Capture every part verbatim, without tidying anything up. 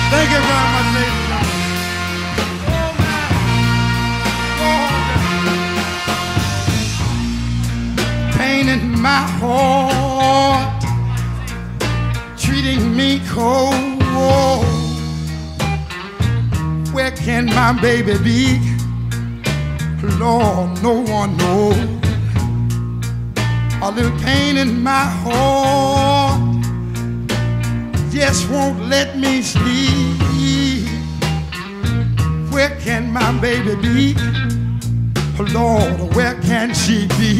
Thank you very much, ladies and gentlemen. Pain in my heart, treating me cold. Where can my baby be? Lord, no one knows. A little pain in my heart just won't let me sleep. Where can my baby be? Lord, where can she be?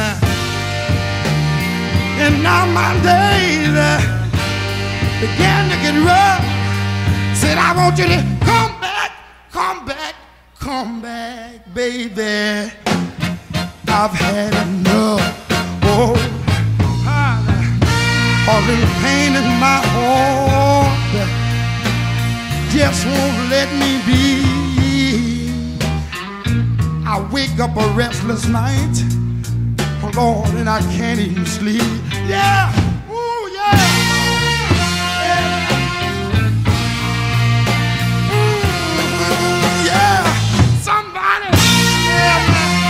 And now my days uh, began to get rough. Said, I want you to come back, come back, come back, baby. I've had enough. Oh, a little pain in my heart just won't let me be. I wake up a restless night, oh Lord, and I can't even sleep. Yeah, ooh, yeah, yeah, ooh, yeah. Somebody, yeah.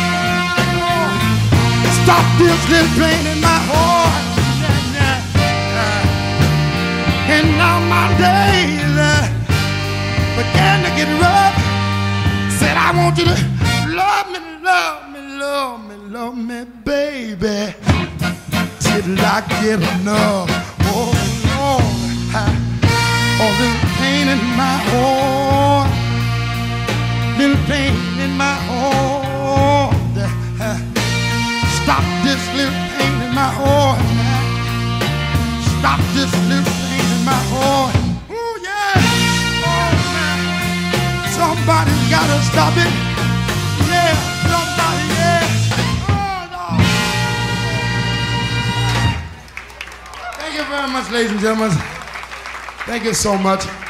Stop this little pain in my heart. Yeah, yeah. And now my days uh, began to get rough. Said, I want you to love me, love me, love me, love me, baby, till I get enough. Oh, Lord, oh, little pain in my heart, little pain in my heart. Stop this little pain in my heart. Stop this little pain in my heart. Oh, yeah, oh, man. Somebody's gotta stop it. Yeah, somebody, yeah. Oh, no. Thank you very much, ladies and gentlemen. Thank you so much.